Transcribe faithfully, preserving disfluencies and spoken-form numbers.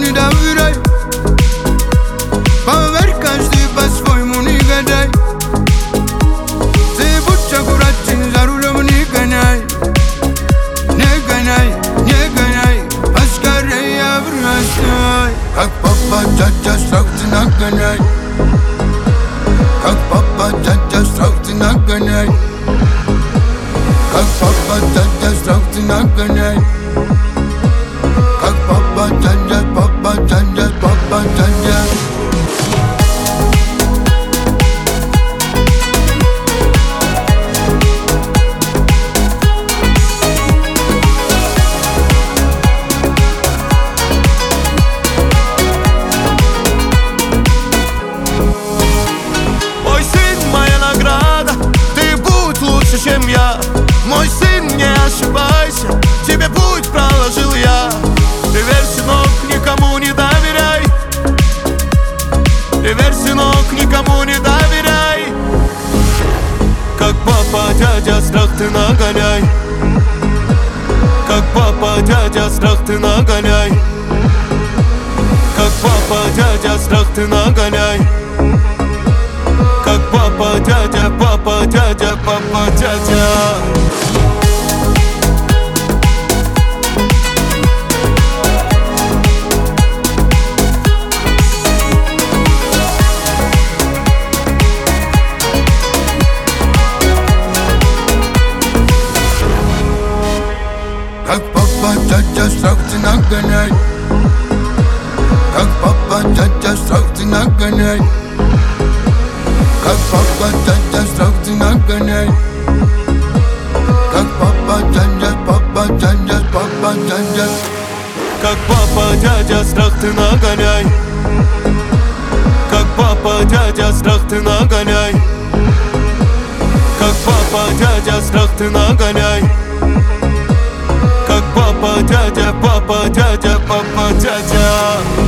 не доверяй. Поверь, каждый по-своему не гадай. Ты будь аккуратен, за рулем не гоняй. Не гоняй, не гоняй, поскорее бросай. Как папа, дядя, страх ты нагоняй. Как папа, дядя, страх ты нагоняй. Как папа, дядя, страх ты нагоняй. Как папа, дядя, папа, дядя, папа, дядя. Чем я, мой сын, не ошибайся, тебе путь проложил я. Ты верь, сынок, никому не доверяй. Ты верь, сынок, никому не доверяй. Как папа, дядя, страх ты нагоняй. Как папа, дядя, страх ты нагоняй. Как папа, дядя, страх ты нагоняй. Как папа, дядя, папа, дядя, папа, дядя. Как папа, дядя, страх ты нагоняй. Как папа, дядя, страх ты нагоняй. Как папа, дядя, страх ты нагоняй. Как папа, дядя, папа, дядя, папа, дядя. Как папа, дядя, страх ты нагоняй. Как папа, дядя, страх ты нагоняй. Как папа, дядя, страх ты нагоняй. Как папа, дядя, папа, дядя, папа, дядя.